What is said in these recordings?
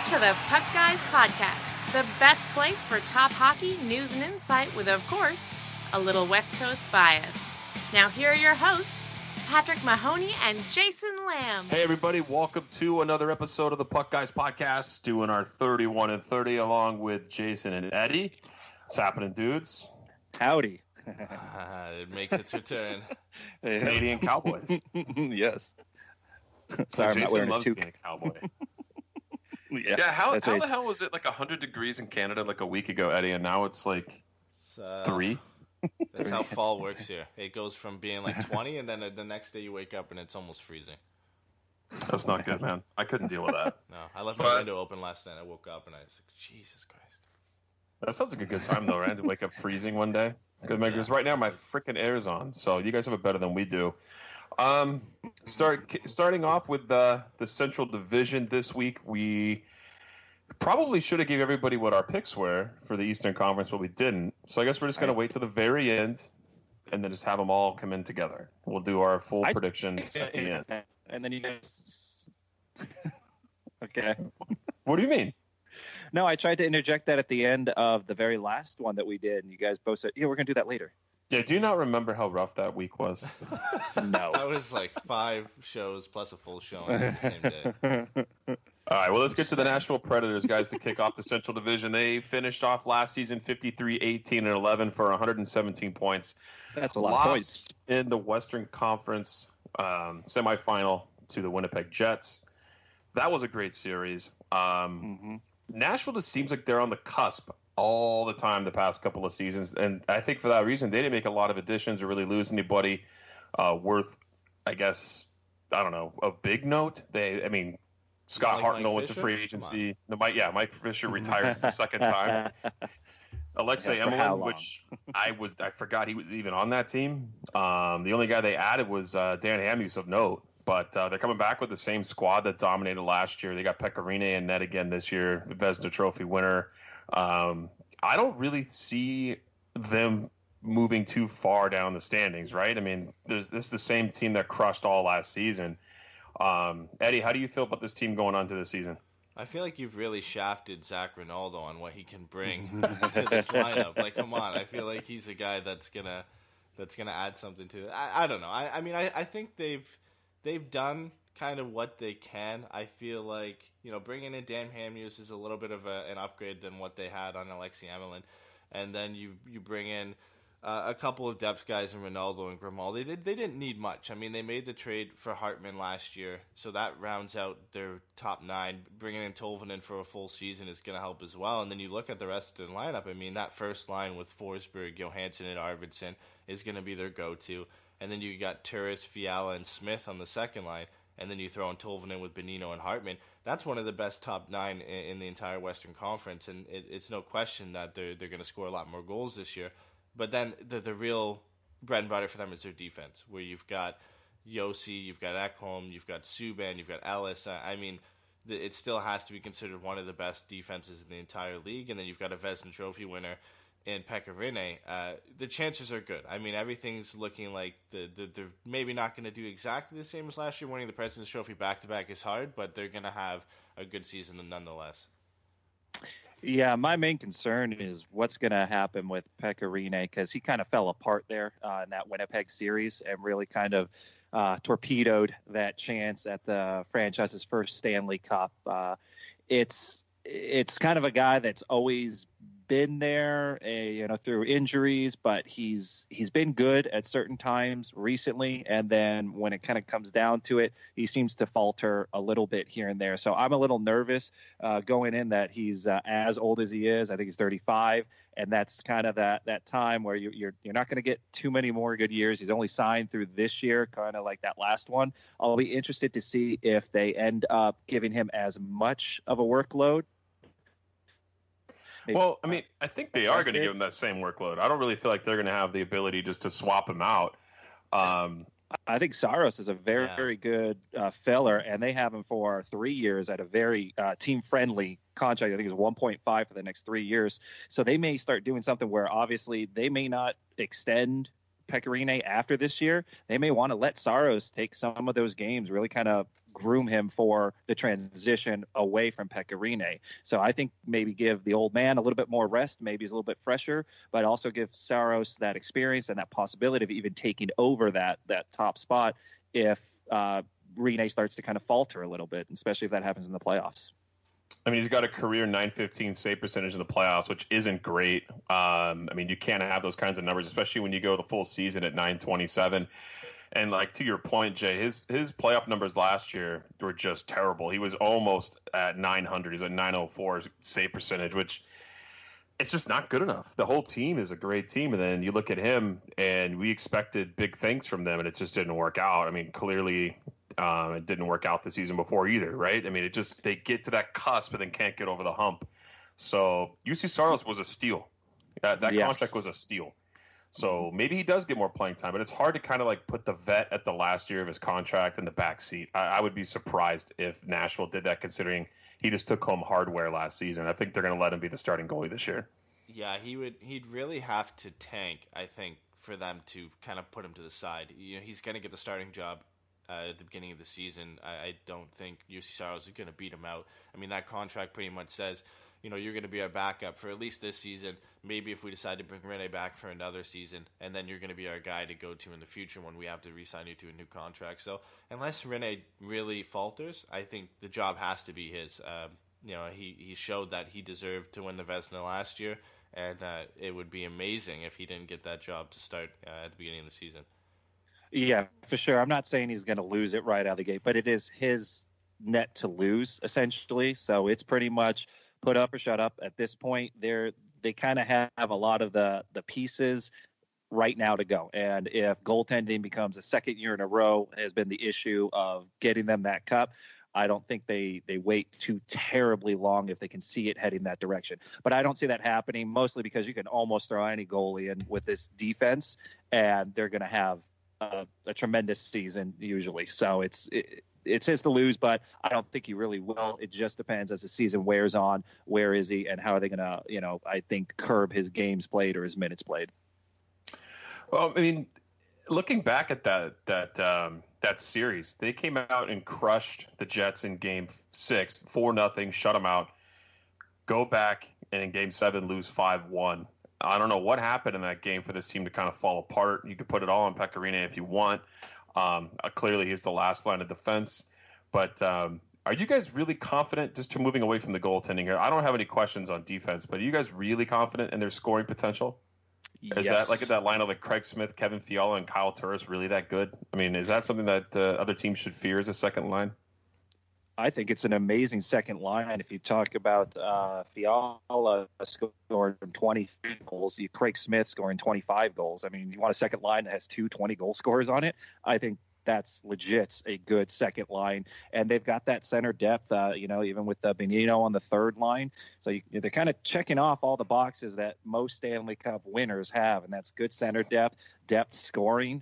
to the Puck Guys Podcast, the best place for top hockey news and insight with, of course, a little West Coast bias. Now here are your hosts, Patrick Mahoney and Jason Lamb. Hey everybody, welcome to another episode of the Puck Guys Podcast, doing our 31 and 30 along with Jason and Eddie. What's happening, dudes? Howdy. It makes its return. Canadian Cowboys. Yes. Sorry, I'm not wearing a toque. Being a cowboy. Yeah, how the hell was it like 100 degrees in Canada like a week ago, Eddie, and now it's like 3? That's how fall works here. It goes from being like 20, and then the next day you wake up and it's almost freezing. That's not good, man. I couldn't deal with that. No, I left my window open last night. I woke up and I was like, Jesus Christ. That sounds like a good time, though, right? To wake up freezing one day. Because right now my freaking air's on, so you guys have it better than we do. Starting off with the Central Division this week, we probably should have gave everybody what our picks were for the Eastern Conference, but we didn't. So I guess we're just going to wait to the very end and then just have them all come in together. We'll do our full predictions at the end. And then you guys... Okay. What do you mean? No, I tried to interject that at the end of the very last one that we did, and you guys both said, yeah, we're going to do that later. Yeah, do you not remember how rough that week was? No. That was like 5 shows plus a full showing on the same day. All right, well, let's get to the Nashville Predators, guys, to kick off the Central Division. They finished off last season 53-18-11 for 117 points. That's a lot of points. In the Western Conference semifinal to the Winnipeg Jets. That was a great series. Nashville just seems like they're on the cusp all the time the past couple of seasons, and I think for that reason they didn't make a lot of additions or really lose anybody worth, I guess, I don't know, a big note. Scott Hartnell went to free agency. Mike Fisher retired the second time. Alexei Emelin, which I forgot he was even on that team. The only guy they added was Dan Hamhuis of note. But they're coming back with the same squad that dominated last year. They got Pekka Rinne in net again this year, Vezina Trophy winner. I don't really see them moving too far down the standings, right? I mean, this is the same team that crushed all last season. Eddie, how do you feel about this team going on to this season? I feel like you've really shafted Zach Rinaldo on what he can bring to this lineup. Like, come on, I feel like he's a guy that's gonna add something to it. I don't know. I think they've done kind of what they can. I feel like, bringing in Dan Hamhuis is a little bit of an upgrade than what they had on Alexei Emelin. And then you bring in a couple of depth guys in Ronaldo and Grimaldi. They didn't need much. I mean, they made the trade for Hartman last year, so that rounds out their top 9. Bringing in Tolvanen for a full season is going to help as well. And then you look at the rest of the lineup. I mean, that first line with Forsberg, Johansson, and Arvidsson is going to be their go-to. And then you got Turris, Fiala, and Smith on the second line. And then you throw in Tolvanen with Bonino and Hartman. That's one of the best top 9 in the entire Western Conference. And it's no question that they're going to score a lot more goals this year. But then the real bread and butter for them is their defense, where you've got Yossi, you've got Ekholm, you've got Subban, you've got Ellis. It still has to be considered one of the best defenses in the entire league. And then you've got a Vezina Trophy winner in Pekka Rinne. The chances are good. I mean, everything's looking like they're maybe not going to do exactly the same as last year. Winning the President's Trophy back-to-back is hard, but they're going to have a good season nonetheless. Yeah, my main concern is what's going to happen with Pekka Rinne, because he kind of fell apart there in that Winnipeg series and really kind of torpedoed that chance at the franchise's first Stanley Cup. It's kind of a guy that's always been there, through injuries, but he's been good at certain times recently, and then when it kind of comes down to it, he seems to falter a little bit here and there. So I'm a little nervous going in that he's as old as he is. I think he's 35, and that's kind of that time where you're not going to get too many more good years. He's only signed through this year, kind of like that last one. I'll be interested to see if they end up giving him as much of a workload. Well, I mean, I think they are going to give him that same workload. I don't really feel like they're going to have the ability just to swap him out. I think Saros is a very good filler, and they have him for 3 years at a very team-friendly contract. I think it's 1.5 for the next 3 years. So they may start doing something where obviously they may not extend Pecorine after this year, they may want to let Saros take some of those games, really kind of groom him for the transition away from Pecorine. So I think maybe give the old man a little bit more rest. Maybe he's a little bit fresher, but also give Saros that experience and that possibility of even taking over that top spot if Rene starts to kind of falter a little bit, especially if that happens in the playoffs. I mean, he's got a career .915 save percentage in the playoffs, which isn't great. I mean, you can't have those kinds of numbers, especially when you go the full season at .927. And like to your point, Jay, his playoff numbers last year were just terrible. He was almost at 900. He's at 904 save percentage, which it's just not good enough. The whole team is a great team, and then you look at him, and we expected big things from them, and it just didn't work out. I mean, clearly it didn't work out the season before either, right? I mean, they get to that cusp, but then can't get over the hump. So UC Saros was a steal. That contract was a steal. So maybe he does get more playing time, but it's hard to kind of like put the vet at the last year of his contract in the back seat. I would be surprised if Nashville did that, considering he just took home hardware last season. I think they're going to let him be the starting goalie this year. Yeah, he'd really have to tank, I think, for them to kind of put him to the side. You know, he's going to get the starting job at the beginning of the season. I don't think UC Saros is going to beat him out. I mean, that contract pretty much says, you know, you're going to be our backup for at least this season. Maybe if we decide to bring Rene back for another season, and then you're going to be our guy to go to in the future when we have to re-sign you to a new contract. So unless Rene really falters, I think the job has to be his. You know, he showed that he deserved to win the Vezina last year, and it would be amazing if he didn't get that job to start at the beginning of the season. Yeah, for sure. I'm not saying he's going to lose it right out of the gate, but it is his net to lose, essentially. So it's pretty much put up or shut up at this point. They kind of have a lot of the pieces right now to go. And if goaltending becomes a second year in a row has been the issue of getting them that cup, I don't think they wait too terribly long if they can see it heading that direction. But I don't see that happening, mostly because you can almost throw any goalie in with this defense, and they're going to have a tremendous season usually. So it's his to lose, but I don't think he really will. It just depends as the season wears on. Where is he, and how are they going to, I think, curb his games played or his minutes played? Well, I mean, looking back at that series, they came out and crushed the Jets in Game 6, 4-0, shut them out. Go back and in Game 7 lose 5-1. I don't know what happened in that game for this team to kind of fall apart. You could put it all on Pecorine if you want. Clearly, he's the last line of defense. But are you guys really confident, just to moving away from the goaltending here? I don't have any questions on defense, but are you guys really confident in their scoring potential? Is that like at that line of like Craig Smith, Kevin Fiala, and Kyle Turris really that good? I mean, is that something that other teams should fear as a second line? I think it's an amazing second line. If you talk about Fiala scoring 23 goals, Craig Smith scoring 25 goals. I mean, you want a second line that has 20 goal scorers on it? I think that's legit a good second line. And they've got that center depth, even with Benino on the third line. So they're kind of checking off all the boxes that most Stanley Cup winners have, and that's good center depth scoring.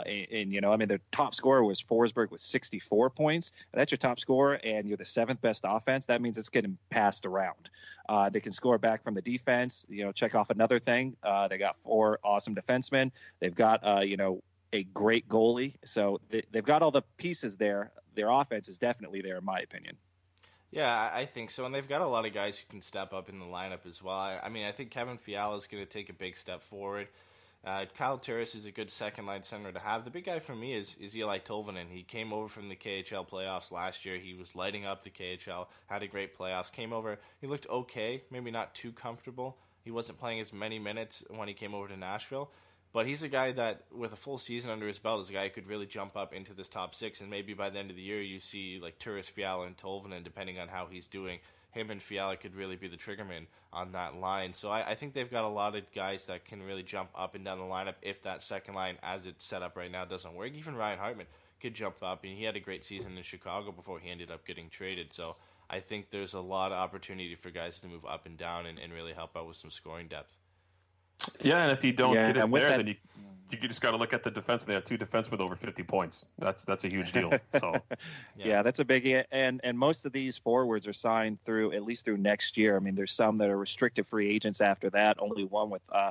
Their top scorer was Forsberg with 64 points. That's your top scorer, and you're the seventh best offense. That means it's getting passed around. They can score back from the defense. Check off another thing. They got 4 awesome defensemen. They've got, a great goalie. So they've got all the pieces there. Their offense is definitely there, in my opinion. Yeah, I think so. And they've got a lot of guys who can step up in the lineup as well. I think Kevin Fiala is going to take a big step forward. Kyle Turris is a good second-line center to have. The big guy for me is Eli Tolvanen. He came over from the KHL playoffs last year. He was lighting up the KHL, had a great playoffs, came over. He looked okay, maybe not too comfortable. He wasn't playing as many minutes when he came over to Nashville. But he's a guy that, with a full season under his belt, is a guy who could really jump up into this top 6. And maybe by the end of the year, you see like Turris, Fiala, and Tolvanen, depending on how he's doing. Him and Fiala could really be the triggerman on that line. So I think they've got a lot of guys that can really jump up and down the lineup if that second line, as it's set up right now, doesn't work. Even Ryan Hartman could jump up, and he had a great season in Chicago before he ended up getting traded. So I think there's a lot of opportunity for guys to move up and down and really help out with some scoring depth. Yeah, and if you don't get it there, then you just got to look at the defense. They have 2 defensemen over 50 points. That's a huge deal. So yeah, that's a big. And most of these forwards are signed through at least through next year. I mean, there's some that are restricted free agents after that. Only one with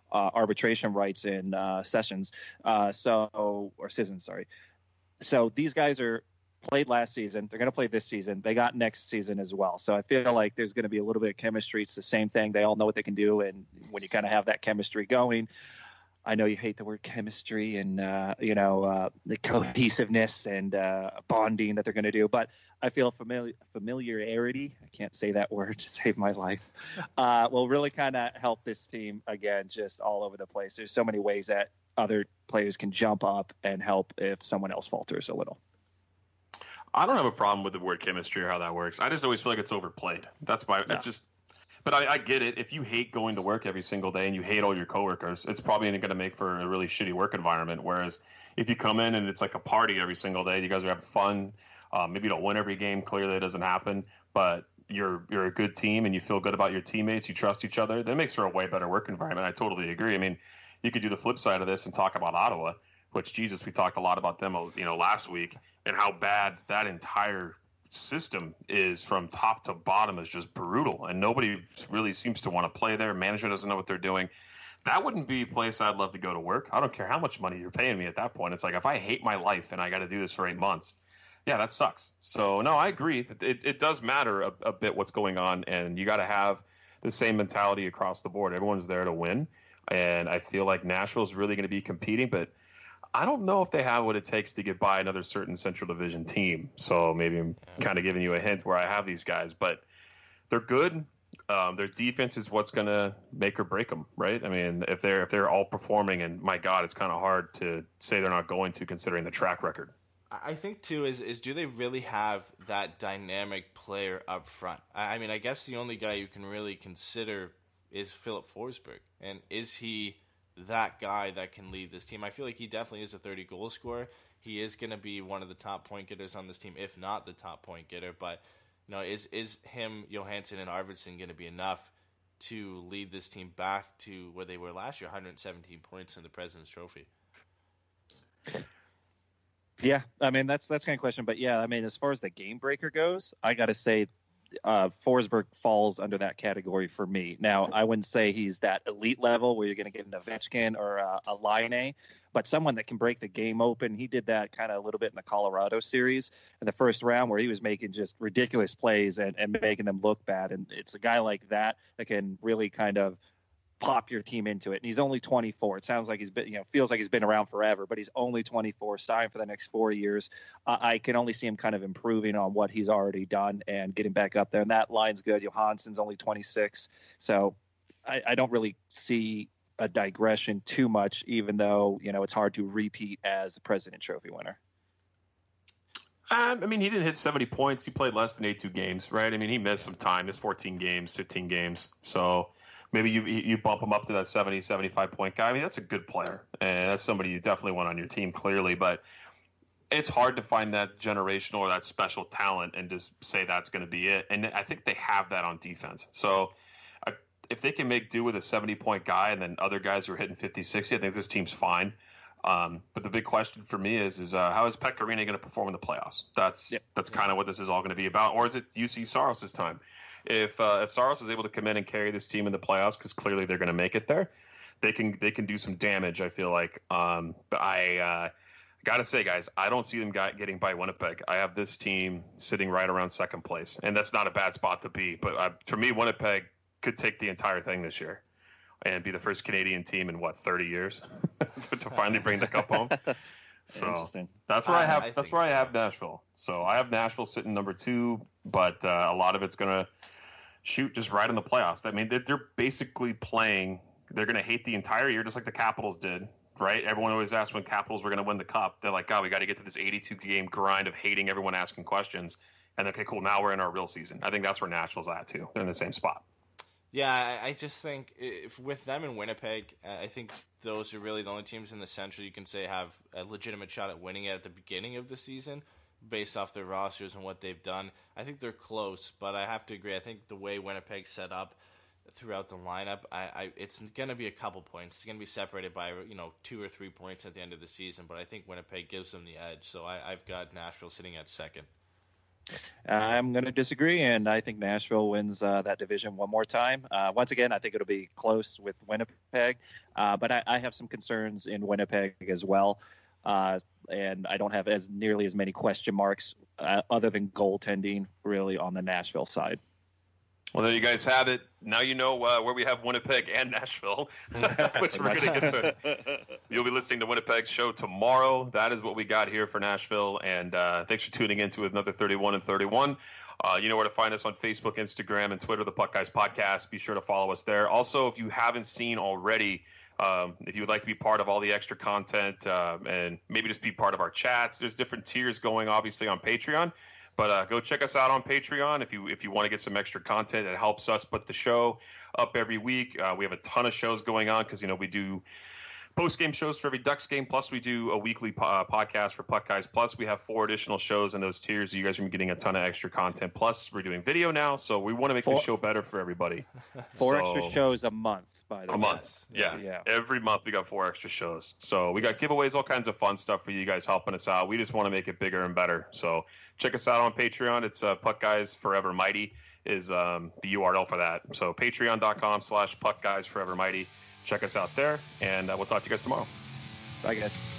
arbitration rights in Sessions. Or Sissons, sorry. So these guys are played last season. They're going to play this season. They got next season as well. So I feel like there's going to be a little bit of chemistry. It's the same thing. They all know what they can do. And when you kind of have that chemistry going, I know you hate the word chemistry and, the cohesiveness and bonding that they're going to do. But I feel familiarity, I can't say that word to save my life, will really kind of help this team, again, just all over the place. There's so many ways that other players can jump up and help if someone else falters a little. I don't have a problem with the word chemistry or how that works. I just always feel like it's overplayed. That's just. But I get it. If you hate going to work every single day and you hate all your coworkers, it's probably going to make for a really shitty work environment. Whereas if you come in and it's like a party every single day, you guys are having fun. Maybe you don't win every game. Clearly, it doesn't happen. But you're a good team and you feel good about your teammates. You trust each other. That makes for a way better work environment. I totally agree. I mean, you could do the flip side of this and talk about Ottawa, which, Jesus, we talked a lot about them, last week, and how bad that entire system is from top to bottom is just brutal, and nobody really seems to want to play there. Management doesn't know what they're doing. That wouldn't be a place I'd love to go to work. I don't care how much money you're paying me at that point. It's like, if I hate my life and I got to do this for 8 months, yeah, that sucks. So no, I agree that it does matter a bit what's going on, and you got to have the same mentality across the board. Everyone's there to win, and I feel like Nashville's really going to be competing, but I don't know if they have what it takes to get by another certain Central Division team. So maybe I'm kind of giving you a hint where I have these guys, but they're good. Their defense is what's going to make or break them, right? I mean, if they're all performing, and my God, it's kind of hard to say they're not going to, considering the track record. I think too is do they really have that dynamic player up front? I mean, I guess the only guy you can really consider is Philip Forsberg, and is he that guy that can lead this team? I feel like he definitely is a 30-goal scorer. He is going to be one of the top point getters on this team, if not the top point getter. But is him, Johansson, and Arvidsson going to be enough to lead this team back to where they were last year, 117 points in the President's Trophy? Yeah, I mean that's kind of question, but yeah, I mean as far as the game breaker goes, I got to say Forsberg falls under that category for me. Now, I wouldn't say he's that elite level where you're going to get an Ovechkin or a Laine, but someone that can break the game open. He did that kind of a little bit in the Colorado series in the first round where he was making just ridiculous plays and making them look bad. And it's a guy like that can really kind of pop your team into it. And he's only 24. It sounds like he's been, feels like he's been around forever, but he's only 24, signed for the next 4 years. I can only see him kind of improving on what he's already done and getting back up there. And that line's good. Johansson's only 26. So I don't really see a digression too much, even though, it's hard to repeat as a President Trophy winner. I mean, he didn't hit 70 points. He played less than 82 games, right? I mean, he missed some time. Missed 14 games, 15 games. So maybe you bump him up to that 70, 75-point guy. I mean, that's a good player, and that's somebody you definitely want on your team, clearly. But it's hard to find that generational or that special talent and just say that's going to be it. And I think they have that on defense. So if they can make do with a 70-point guy and then other guys who are hitting 50, 60, I think this team's fine. But the big question for me is how is Pekka Rinne going to perform in the playoffs? That's kind of what this is all going to be about. Or is it UC Saros' time? If Saros is able to come in and carry this team in the playoffs, because clearly they're going to make it there, they can do some damage, I feel like. But I got to say, guys, I don't see them getting by Winnipeg. I have this team sitting right around second place, and that's not a bad spot to be. But for me, Winnipeg could take the entire thing this year and be the first Canadian team in 30 years to finally bring the cup home. So that's where I have. That's where I have Nashville. So I have Nashville sitting number 2, but a lot of it's going to shoot just right in the playoffs. I mean, they're basically playing. They're going to hate the entire year, just like the Capitals did, right? Everyone always asks when Capitals were going to win the cup. They're like, God, we got to get to this 82-game grind of hating everyone asking questions. And okay, cool. Now we're in our real season. I think that's where Nashville's at too. They're in the same spot. Yeah, I just think if with them and Winnipeg, I think those are really the only teams in the Central you can say have a legitimate shot at winning it at the beginning of the season based off their rosters and what they've done. I think they're close, but I have to agree. I think the way Winnipeg's set up throughout the lineup, it's going to be a couple points. It's going to be separated by 2 or 3 points at the end of the season, but I think Winnipeg gives them the edge. So I've got Nashville sitting at second. I'm going to disagree, and I think Nashville wins that division one more time. Once again, I think it'll be close with Winnipeg, but I have some concerns in Winnipeg as well, and I don't have nearly as many question marks other than goaltending really on the Nashville side. Well, there you guys have it. Now you know where we have Winnipeg and Nashville, which we're going to get to. You'll be listening to Winnipeg's show tomorrow. That is what we got here for Nashville. And thanks for tuning in to another 31 and 31. You know where to find us on Facebook, Instagram, and Twitter, the Puck Guys Podcast. Be sure to follow us there. Also, if you haven't seen already, if you would like to be part of all the extra content and maybe just be part of our chats, there's different tiers going, obviously, on Patreon. But go check us out on Patreon if you want to get some extra content. It helps us put the show up every week. We have a ton of shows going on because, we do post-game shows for every Ducks game. Plus, we do a weekly podcast for Puck Guys. Plus, we have 4 additional shows in those tiers. You guys are getting a ton of extra content. Plus, we're doing video now, so we want to make the show better for everybody. 4 extra shows a month, by the way. A month, yeah. Every month we got 4 extra shows. So we got giveaways, all kinds of fun stuff for you guys helping us out. We just want to make it bigger and better. So check us out on Patreon. It's Puck Guys Forever Mighty is the URL for that. So patreon.com/Puck Guys Forever Mighty. Check us out there, and we'll talk to you guys tomorrow. Bye, guys.